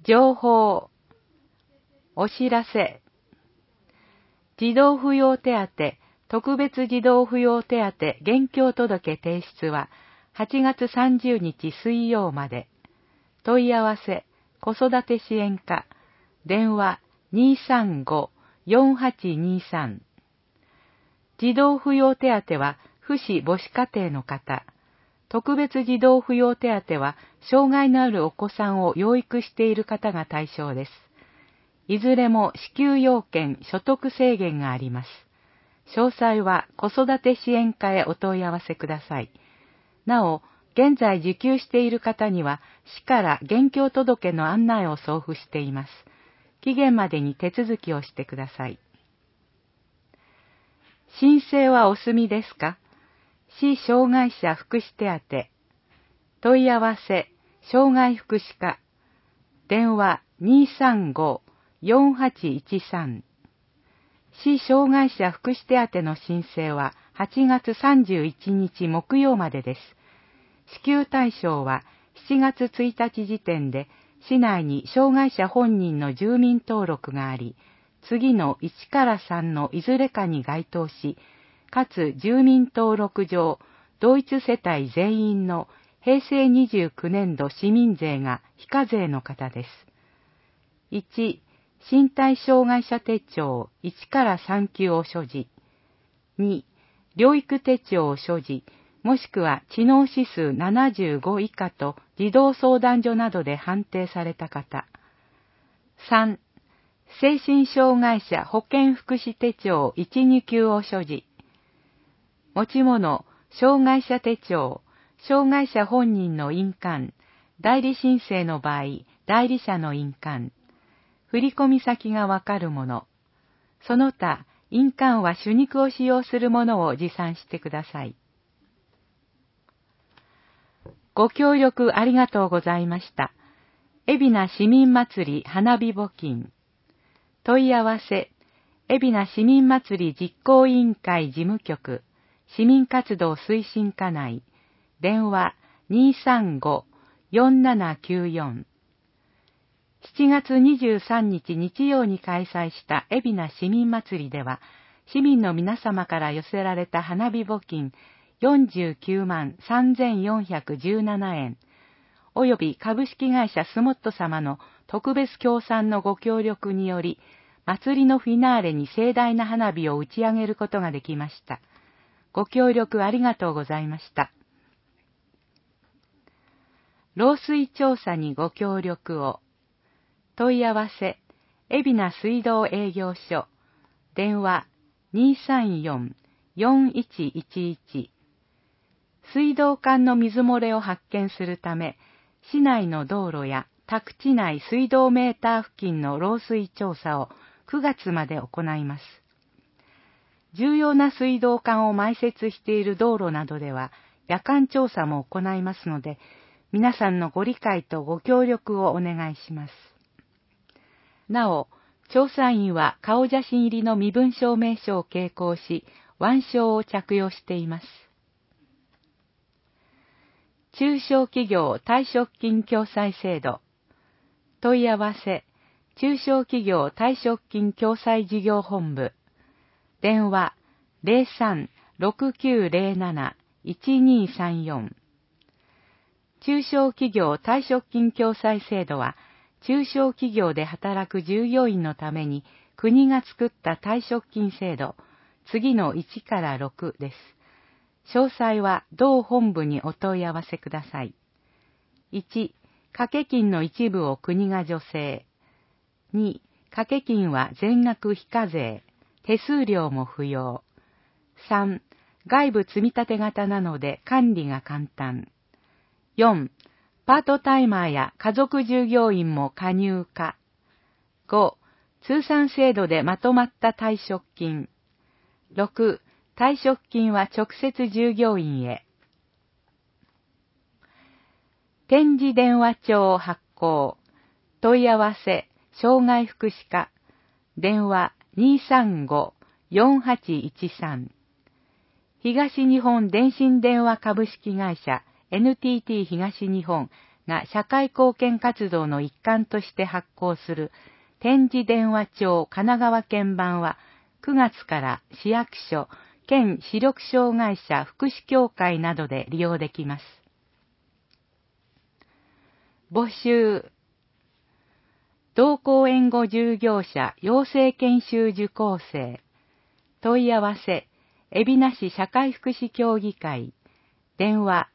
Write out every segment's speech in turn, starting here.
情報、お知らせ、児童扶養手当、特別児童扶養手当現況届提出は8月30日水曜まで。問い合わせ、子育て支援課、電話235-4823。児童扶養手当は父子母子家庭の方、特別児童扶養手当は障害のあるお子さんを養育している方が対象です。いずれも支給要件、所得制限があります。詳細は子育て支援課へお問い合わせください。なお、現在受給している方には市から現況届の案内を送付しています。期限までに手続きをしてください。申請はお済みですか？市障害者福祉手当。問い合わせ、障害福祉課。電話235-4813。市障害者福祉手当の申請は8月31日木曜までです。支給対象は7月1日時点で市内に障害者本人の住民登録があり、次の1から3のいずれかに該当し、かつ住民登録上、同一世帯全員の平成29年度市民税が非課税の方です。1、身体障害者手帳1から3級を所持。2、療育手帳を所持、もしくは知能指数75以下と児童相談所などで判定された方。3、精神障害者保健福祉手帳1、2級を所持。持ち物、障害者手帳、障害者本人の印鑑、代理申請の場合、代理者の印鑑、振込先がわかるもの、その他、印鑑は手肉を使用するものを持参してください。ご協力ありがとうございました。海老名市民祭り花火募金。問い合わせ、海老名市民祭り実行委員会事務局、市民活動推進課内、電話235-4794。7月23日日曜に開催した海老名市民祭りでは、市民の皆様から寄せられた花火募金49万3417円、および株式会社スモット様の特別協賛のご協力により、祭りのフィナーレに盛大な花火を打ち上げることができました。ご協力ありがとうございました。漏水調査にご協力を。問い合わせ、海老名水道営業所、電話234-4111。水道管の水漏れを発見するため、市内の道路や宅地内水道メーター付近の漏水調査を9月まで行います。重要な水道管を埋設している道路などでは夜間調査も行いますので、皆さんのご理解とご協力をお願いします。なお、調査員は顔写真入りの身分証明書を携行し、腕章を着用しています。中小企業退職金共済制度。問い合わせ、中小企業退職金共済事業本部。電話03-6907-1234。中小企業退職金共済制度は、中小企業で働く従業員のために国が作った退職金制度、次の1から6です。詳細は同本部にお問い合わせください。1、掛け金の一部を国が助成。2、掛け金は全額非課税、手数料も不要。3、外部積立型なので管理が簡単。4、パートタイマーや家族従業員も加入可。5、通算制度でまとまった退職金。6、退職金は直接従業員へ。点字電話帳発行。問い合わせ、障害福祉課。電話235-4813。東日本電信電話株式会社 NTT 東日本が社会貢献活動の一環として発行する点字電話帳神奈川県版は9月から市役所、県視力障害者福祉協会などで利用できます。募集。同行援護従業者養成研修受講生。問い合わせ、海老名市社会福祉協議会。電話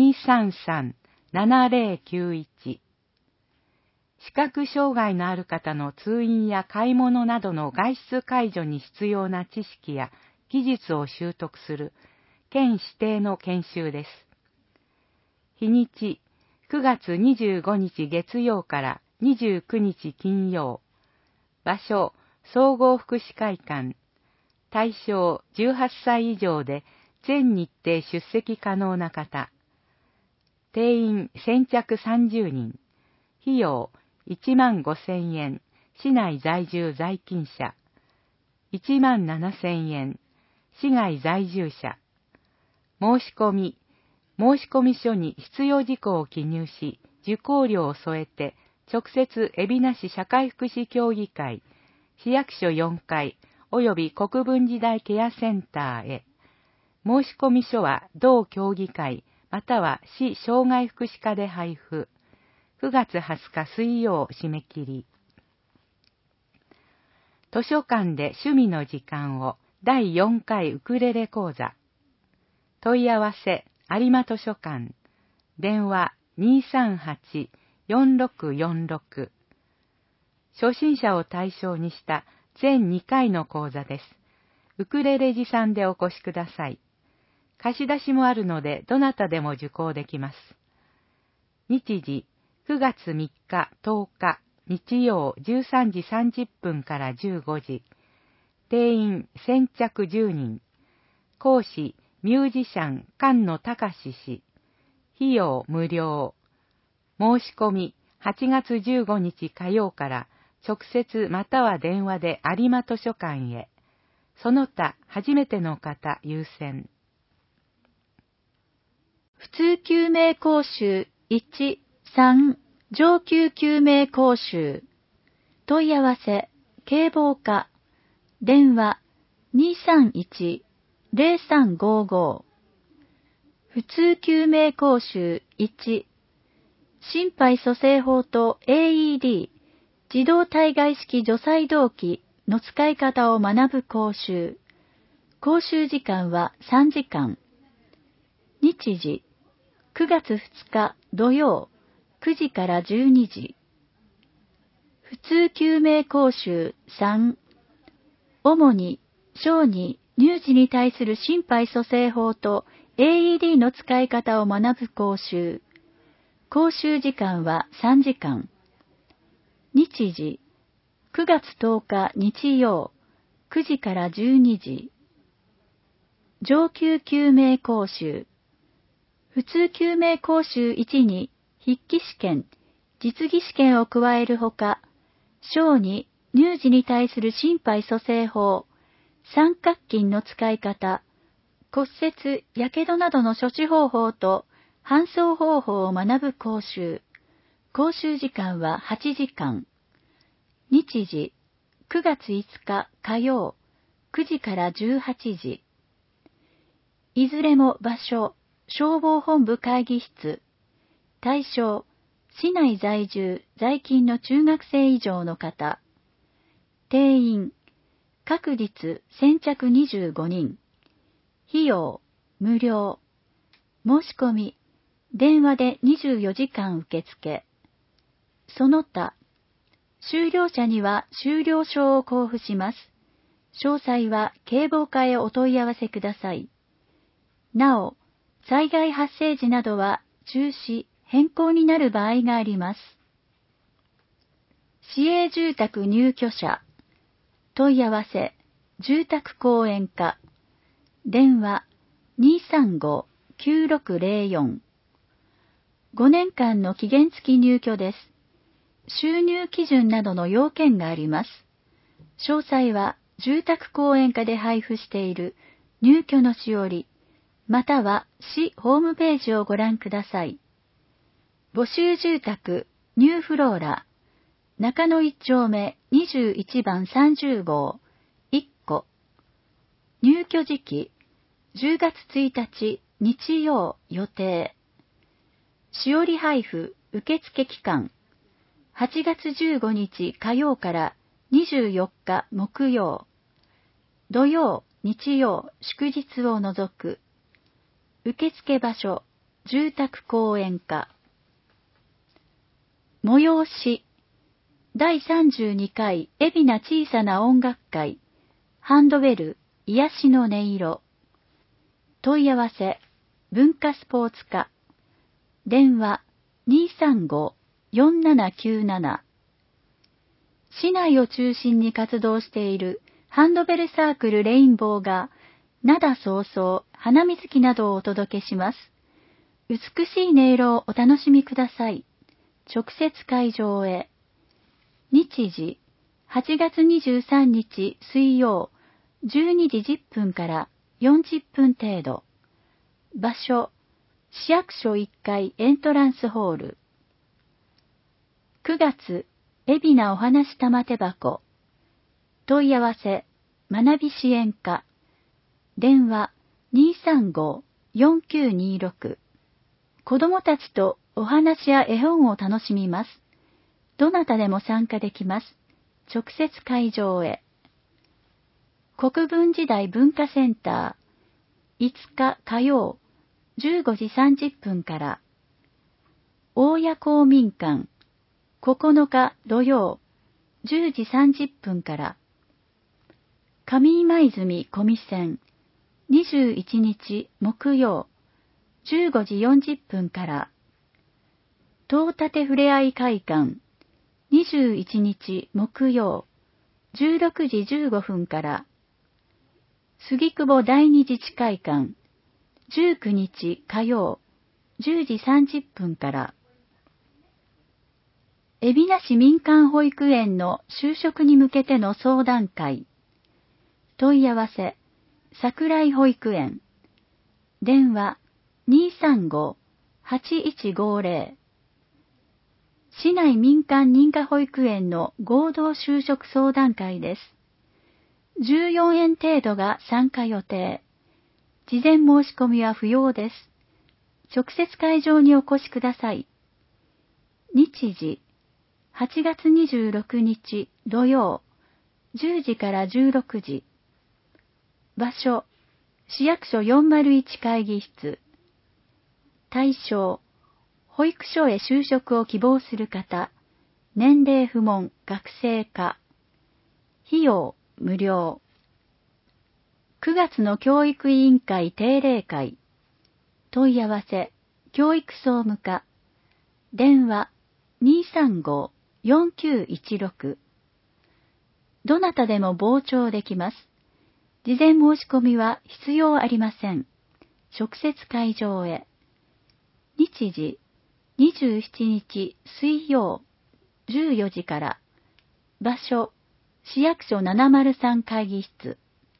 233-7091。視覚障害のある方の通院や買い物などの外出介助に必要な知識や技術を習得する県指定の研修です。日にち9月25日月曜から29日金曜。場所、総合福祉会館。対象18歳以上で全日程出席可能な方。定員先着30人。費用15,000円。市内在住在勤者。17,000円。市外在住者。申し込み書に必要事項を記入し、受講料を添えて、直接海老名市社会福祉協議会、市役所4階、及び国分寺台ケアセンターへ。申し込み書は同協議会、または市障害福祉課で配布。9月20日水曜締め切り。図書館で趣味の時間を第4回ウクレレ講座。問い合わせ、有馬図書館。電話238-4646。初心者を対象にした全2回の講座です。ウクレレ持参でお越しください。貸し出しもあるので、どなたでも受講できます。日時、9月3日、10日、日曜13時30分から15時。定員先着10人。講師、ミュージシャン、菅野隆氏。費用無料。申し込み、8月15日火曜から直接または電話で有馬図書館へ。その他、初めての方優先。 普通救命講習1、3、上級救命講習。問い合わせ、警防課。電話231-0355。普通救命講習1、心肺蘇生法と AED、自動体外式除細動器の使い方を学ぶ講習。講習時間は3時間。日時、9月2日土曜、9時から12時。普通救命講習3、主に小児、乳児に対する心肺蘇生法と AED の使い方を学ぶ講習。講習時間は3時間。日時、9月10日日曜、9時から12時。上級救命講習。普通救命講習1に筆記試験、実技試験を加えるほか、小児、乳児に対する心肺蘇生法、三角筋の使い方、骨折、やけどなどの処置方法と搬送方法を学ぶ講習。講習時間は8時間。日時、9月5日火曜、9時から18時。いずれも場所、消防本部会議室。対象、市内在住、在勤の中学生以上の方。定員、各率先着25人。費用、無料。申し込み、電話で24時間受付。その他、修了者には修了証を交付します。詳細は警防課へお問い合わせください。なお、災害発生時などは中止、変更になる場合があります。市営住宅入居者。問い合わせ、住宅公園課。電話、235-9604。5年間の期限付き入居です。収入基準などの要件があります。詳細は住宅公園課で配布している入居のしおり、または市ホームページをご覧ください。 募集住宅、ニューフローラ、中野1丁目21番30号、1戸。入居時期、10月1日日曜予定。しおり配布受付期間、8月15日火曜から24日木曜。土曜、日曜、祝日を除く。受付場所、住宅公園課。催し、第32回海老名小さな音楽会、ハンドベル、癒しの音色。問い合わせ、文化スポーツ課。電話、235-4797。市内を中心に活動しているハンドベルサークルレインボーが、灘そうそう、花水木などをお届けします。美しい音色をお楽しみください。直接会場へ。日時、8月23日水曜、12時10分から40分程度。場所、市役所1階エントランスホール。9月、海老名お話玉手箱。問い合わせ、学び支援課。電話、235-4926。子供たちとお話や絵本を楽しみます。どなたでも参加できます。直接会場へ。国分時代文化センター、5日火曜、15時30分から。大谷公民館、9日土曜、10時30分から。上今泉小見線、21日木曜、15時40分から。東立ふれあい会館、21日木曜、16時15分から。杉久保第二自治会館、19日火曜、10時30分から。海老名市民間保育園の就職に向けての相談会。問い合わせ、桜井保育園。電話、235-8150。市内民間認可保育園の合同就職相談会です。14円程度が参加予定。事前申し込みは不要です。直接会場にお越しください。日時、8月26日土曜、10時から16時。場所、市役所401会議室。対象、保育所へ就職を希望する方、年齢不問、学生か。費用、無料。9月の教育委員会定例会。問い合わせ、教育総務課。電話、235-4916。どなたでも傍聴できます。事前申し込みは必要ありません。直接会場へ。日時、27日水曜、14時から。場所、市役所703会議室。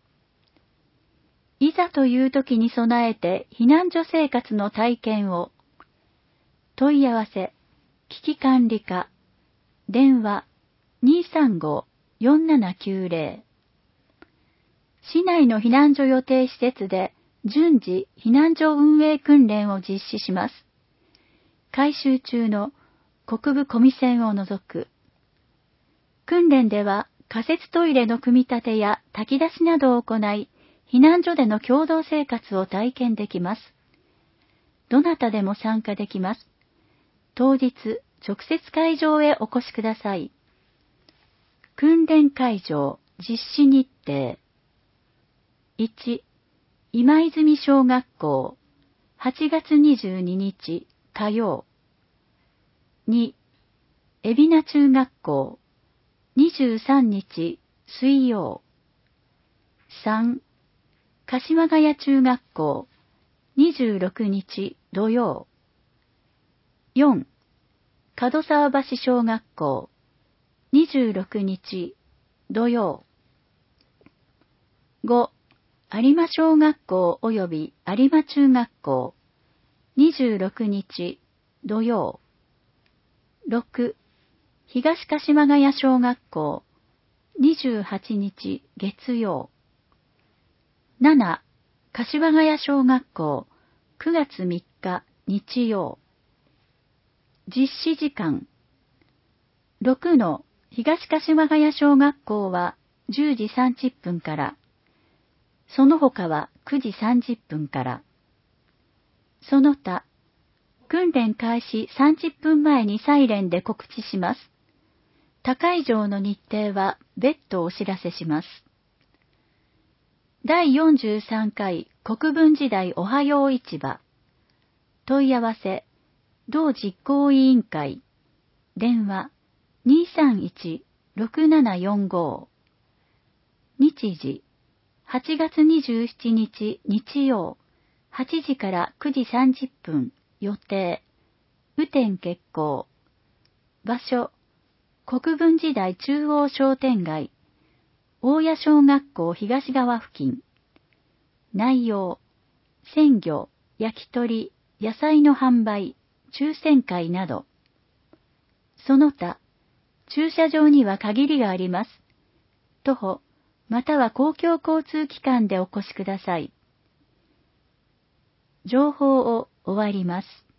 いざという時に備えて避難所生活の体験を。問い合わせ、危機管理課。電話、235-4790。市内の避難所予定施設で順次避難所運営訓練を実施します。改修中の国分小見線を除く。訓練では仮設トイレの組み立てや炊き出しなどを行い、避難所での共同生活を体験できます。どなたでも参加できます。当日、直接会場へお越しください。訓練会場、実施日程。1、今泉小学校、8月22日火曜。2、海老名中学校、23日水曜。3、鹿島ヶ谷中学校、26日土曜。4、門沢橋小学校、26日土曜。5、有馬小学校及び有馬中学校、26日土曜。 6、東鹿島ヶ谷小学校、28日月曜。7、柏ヶ谷小学校、9月3日日曜。実施時間。6の東鹿島ヶ谷小学校は10時30分から、その他は9時30分から。その他、訓練開始30分前にサイレンで告知します。他会場の日程は別途お知らせします。第43回国分寺台おはよう市場。問い合わせ、同実行委員会。電話、231-6745。日時、8月27日日曜、8時から9時30分、予定、雨天決行。場所、国分寺台中央商店街、大谷小学校東側付近。内容、鮮魚、焼き鳥、野菜の販売、抽選会など。その他、駐車場には限りがあります。徒歩、または公共交通機関でお越しください。情報を終わります。